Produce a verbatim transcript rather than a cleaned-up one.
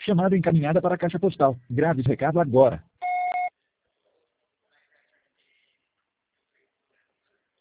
Chamada encaminhada para a caixa postal. Graves recado agora.